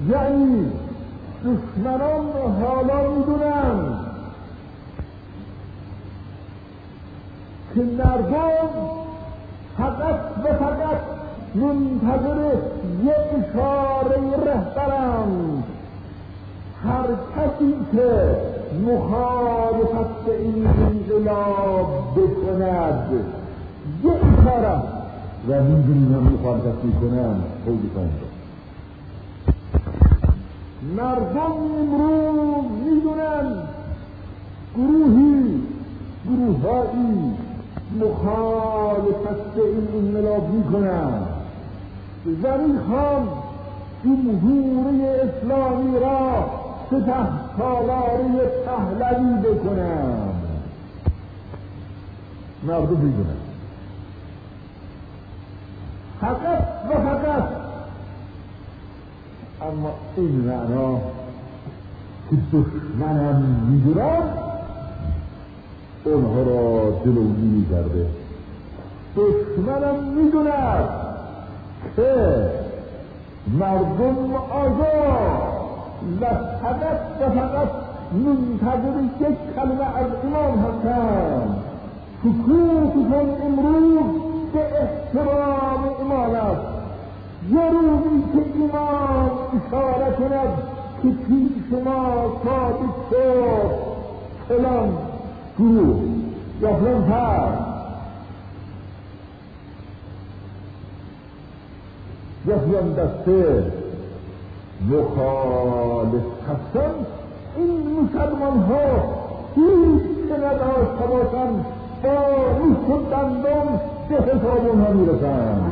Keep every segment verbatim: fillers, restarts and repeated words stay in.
یعنی دشمنان حالا میدونن که مردم فقط و فقط منتظر یک اشاره رهبرند. هر کسی که مخالفت این انقلاب بکند یک اشاره و میدونیم هم مخالفت میکنن خودی کنند. مردم امروز میدونن گروهی گروهایی مخالفت این انقلاب میکنن و میخوان جمهوری اسلامی را سپه سالاری پهلوی بکنن. مردم میدونن فقط و فقط، اما این معنا که دشمنم میدونن اونها را جلوگیری کرده. دشمنم میدوند که مردم آزاد و فقط و فقط منتظر یک کلمه از ایمان هستند. سکوتتون امروز به احترام ایمان است. یه روزی که ایمان اشاره کند که پیش ما ثابت شد فلان گروه یا فلان فرد یا فلان دسته مخالف هستند، این مسلمان ها هیچ که نداشته باشند با نیست و دندان به حساب اونها میرسند.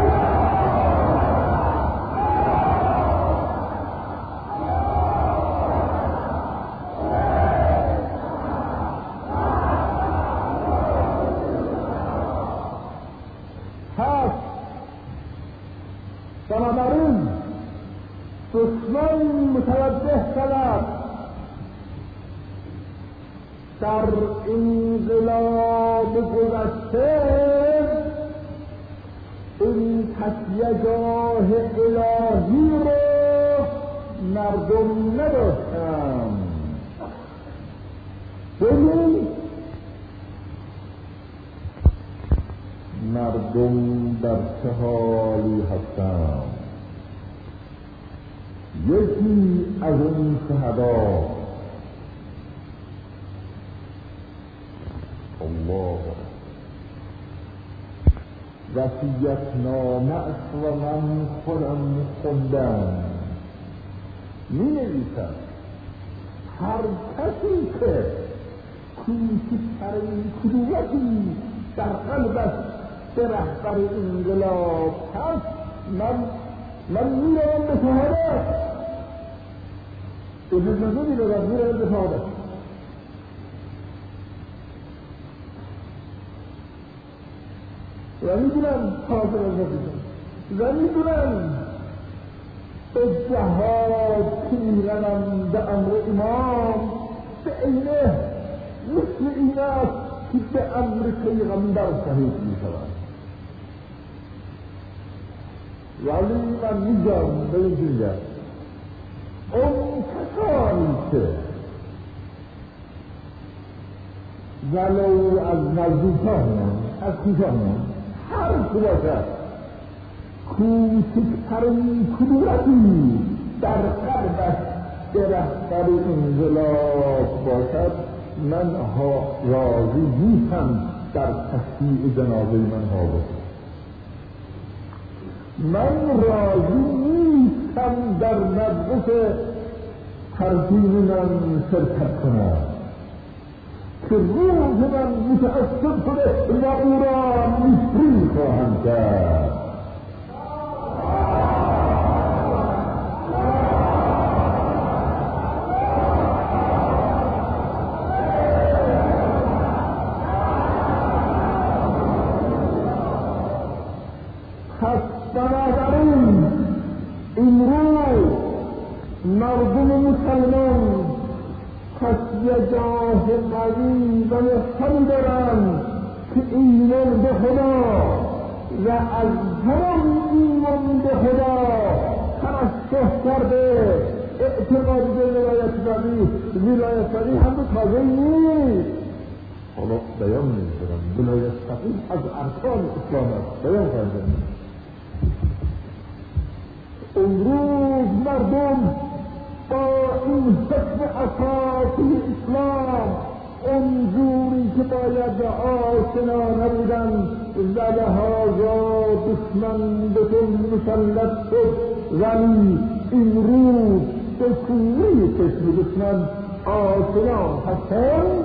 بنابراین دشمن متوجه شود در انقلاب گذشته این تکیهگاه الهی رو مردم نداشتند. ببین مردم در چه حالی هستند. یکی از اون شهدا الله وصیت‌نامه است و من خودم خوندم. می نویسم هر کسی که کوچکترین کدورتی در قلبش به رهبر انقلاب هست، من من میروم به شهادت. اجازه نمیدارم، میروم به شهادت. و میدونم حاضر از نفیدم و میدونم به جهاد که میرنم به امر امام به اینه مثل این است که به امر پیغمبر شهید میشود. ولی من میگم به این جنگه اون کسانی که ولو از نزدیکان از کجان هر کجا کوچکترین کدورتی در قلبش به رهبر انقلاب باشد، من ها راضی نیستم در تشییع جنازه من ها باشد. من راضی نیستم در مجلس ترحیم من شرکت کنم که روز من متأثر شده و او را مصری خواهم کرد. بنابراین امروز مردم مسلمان تکیهگاه قوی و محکمی دارند که ایمان به خدا و از همان ایمان به خدا ترشح کرده کرده اعتقاد به ولایت فقیه ولایت فقیه هم به تازه نیست. حالا بیان نمی‌کنم ولایت فقیه از ارکان اسلام است، بیان کردن. امروز مردم با این حکم اساسی اسلام اونجوری که باید آشنا نبودن و لحاظا دشمن به تون مسلط شد، ولی این روز به کوری چشم دشمن آشنا هستند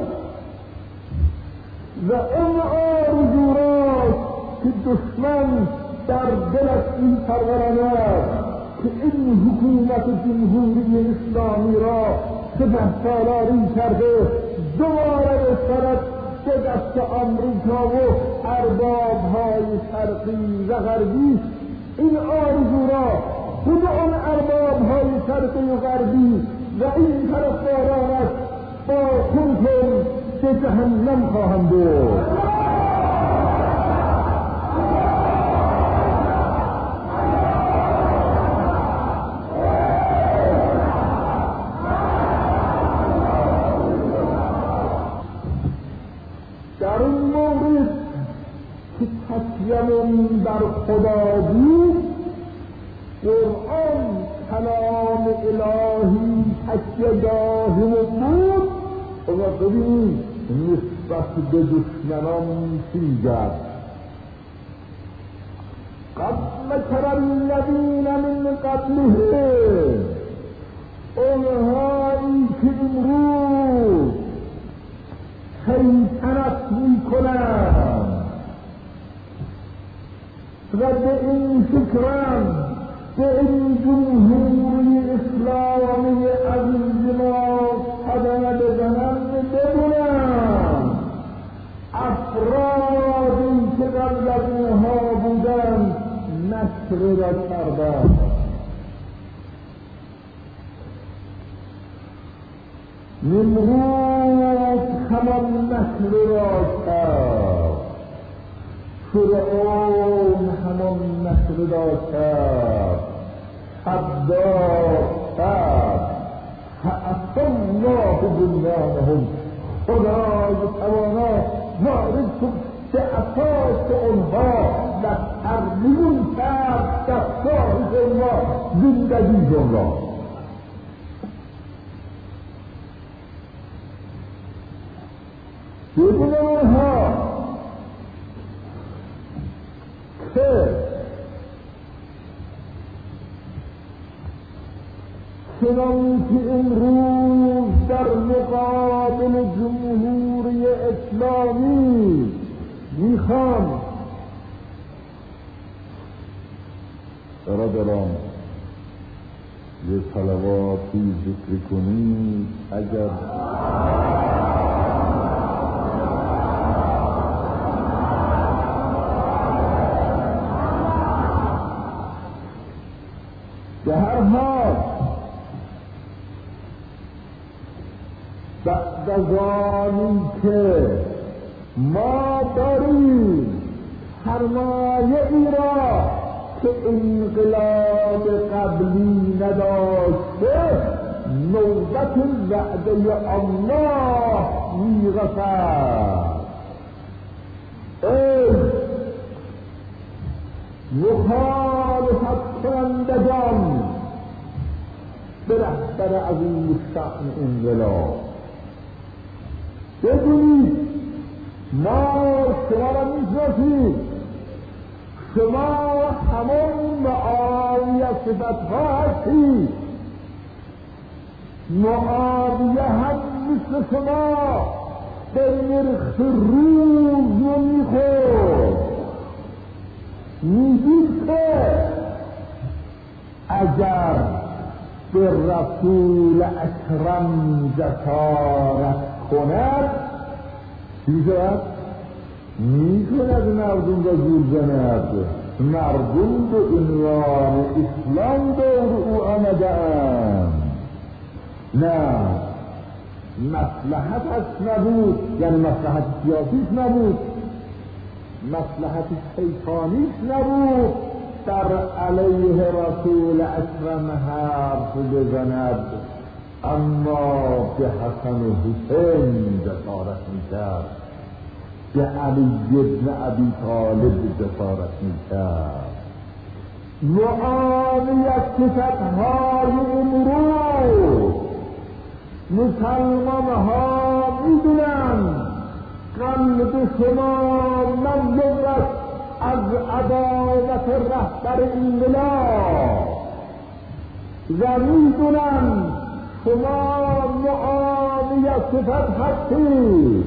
و اون آرزو راست که دشمن در دلش این پرورانه است که این حکومت جمهوری اسلامی را سپه سالاری کرده دوباره بسرد به دست آمریکا و ارباب‌های شرقی و غربی. این آرزو را خود آن ارباب‌های شرقی و غربی و این طرفدارانش با خودشون به جهنم خواهند برد. در این مورد که تکیه‌مون بر خدا بود، قرآن کلام الهی تکیه‌گاهمون بود و ببینید نسبت به دشمنان چی کرد. قد مکر الذین من قبلهم، اونهایی که امروز شیطنت میکنند و به این فکرم به این جمهوری اسلامی عزیز ما قدم بزنند، بدونند افرادی که قبل از اونها بودند نشر را کردند. نمرود همان نشر را کرد، فرعون همان نشر را کرد، حداد کرد، فأصلاه بنیانهم، خدای توانا وارد شد به اساس آنها و ترمیم کرد دستگاه آنها زندگی آنها. بدون اونها که چنانکه امروز در مقابل جمهوری اسلامی میخوان برادران یه صلواتی ذکر کنید اگر به هر حال بعد از آنی که ما داریم سرمایه ای را که انقلاب قبلی نداشته، نوبت وعده الله میرسد. ای مخالفت کنندگان به رهبر عظیم الشأن انقلاب، بدونید ما شما را میشناسیم، شما همون معاویه صفتها هستید. معاویه هم مثل شما به نرخ روز رو میخورد. میگید که اگر به رسول اکرم جسارت کند چی شود؟ میکند مردم را زور زند. مردم به عنوان اسلام دور او آمده‌اند. نه مصلحتش نبود، یعنی مصلحت سیاسیش نبود، مصلحت شیطانیش نبود در علیه رسول اکرم حرف بزند، اما به حسن و حسین جسارت میکرد، به علی ابن ابی طالب جسارت میکرد. معاویت فتحهای امروز مسلمان ها میدونن قلب شما مملو از عدالت رهبر انقلاب و میدونن شما معاویت صفت هستید،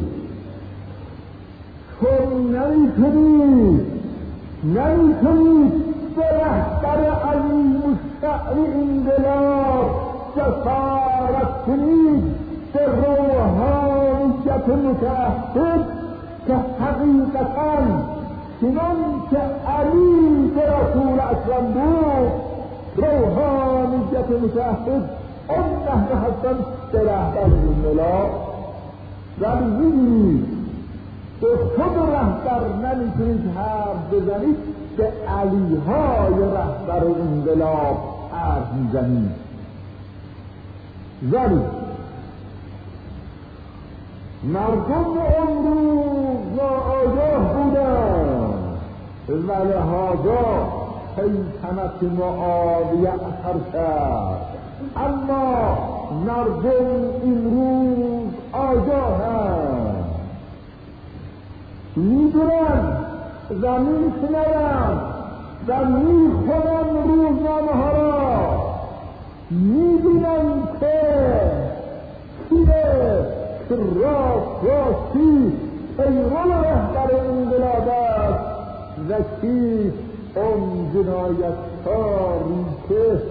چون نمیتونید نمیتونید به رهبر عظیم الشأن انقلاب جسارت کنید، به روحانیت متعهد که حقیقتاً چنان که علی به رسول اکرم بود، روحانیت متعهد اون نحوه هستن به رهبر انقلاب. ولی می‌بینید به خود رهبر نمیتونید حرف بزنید، به علیهای رهبر انقلاب حرف میزنید. ولی مردم امروز ناآگاه بودند و لهذا شیطنت معاویه اثر کرد، اما مردم امروز آگاهند، میدونن و میشنون و میخونن روزنامه ها را، میبینن که کیه که راست راستی پیرو رهبر انقلاب است و کی اون جنایتکاری که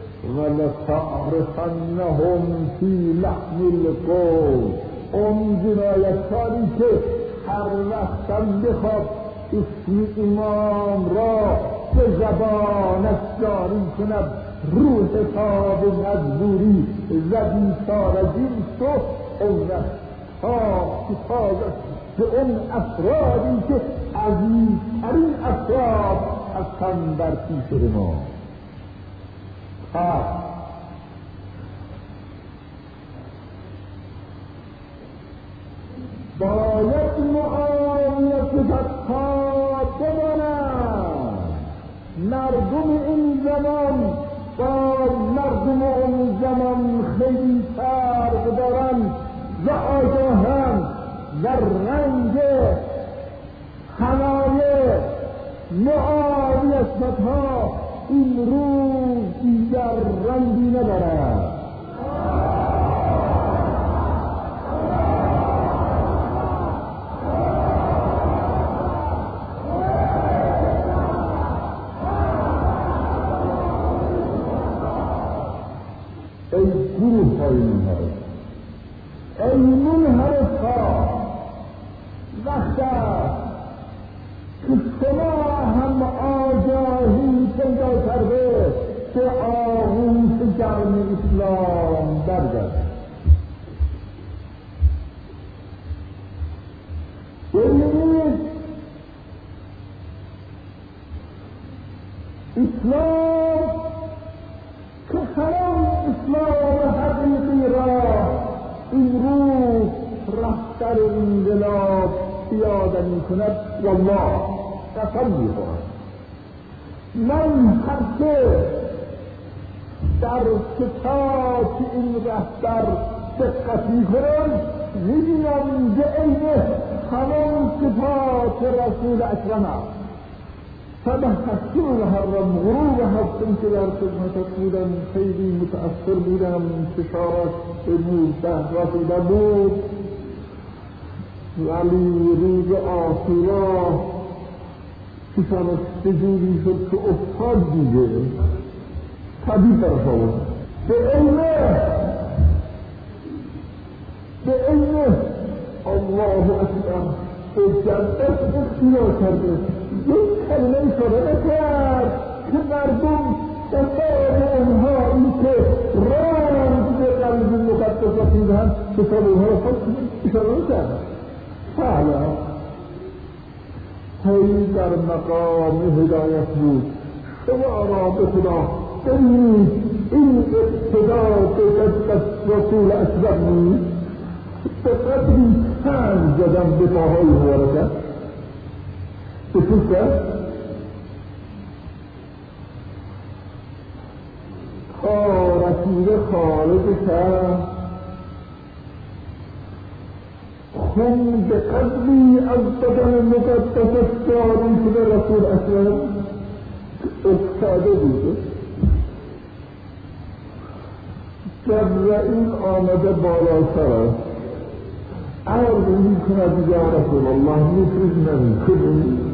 ولتعرفنهم فی لحن القول، اون جنایتکاری که هر وقتم بخواد اسم امام را به زبانش جاری کند، روح حساب مجبوری زدی سارجین تو اون تا حفاظت به اون افرادی که عزیزترین افراد هستند در پیش ما. پس باید معاویت فتحا بماند. مردم این زمان با مردم اون زمان خیلی فرق دارن و آگاهن و رنگ حنایه معاویت فتحا این روز دیگر رنگی ندارد. ای گروه های منحرف، ای منحرف ها، وقت است که شما هم آگاهی پیدا کرده به آغوش گرم اسلام برگردید. ببینید اسلام که همون اسلام حقیقی را امروز رهبر انقلاب پیاده می کند، والله قسم می خورم من هرچه در صفات این رهبر دقت می کنم می‌بینم به عین همون صفات رسول اکرم است. تبحثی محرم غروب هفتم که در خدمتت بودم خیلی متأثر بودم، انتشارات امروز ده رسیده بود، ولی روز عاشورا چشمش بجوری شد که افتاد دیگه طبیعی طرف آورد به علمه به علمه الله اکبر به جنت اختیار کرده. یک کلمه اشاره نکرد که مردم دنبال اونها این که رنگ به قلب مقدسات میدهند کتاب اونها را خود اشاره نکرد. حالا هی در مقام هدایت بود. شما را به خدا ببینید این ابتدا به رسول اکبر نیست، به قدری چند زدم به پاهای مبارکه به پوسته تا رسول خارج شد خون به قدری از بدن مقدس جاری شده رسول اکبر افتاده بوده. جبرائیل آمده بالاتر است، عرض می کند یا رسول الله نفرد نمی کنید